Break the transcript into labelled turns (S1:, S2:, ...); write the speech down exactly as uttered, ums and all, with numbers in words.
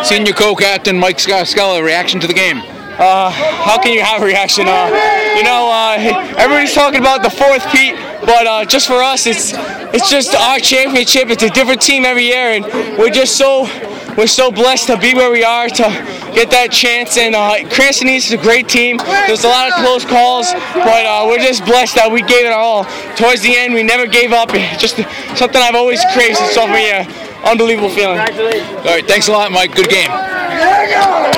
S1: Senior co-captain Mike Scala, reaction to the game?
S2: Uh, how can you have a reaction? Uh, you know, uh, everybody's talking about the fourth Pete, but uh, just for us, it's it's just our championship. It's a different team every year, and we're just so we're so blessed to be where we are, to get that chance. And uh, Cranston East is a great team. There's a lot of close calls, but uh, we're just blessed that we gave it our all. Towards the end, we never gave up. Just something I've always craved since sophomore year. Unbelievable feeling.
S1: All right, thanks a lot, Mike. Good game.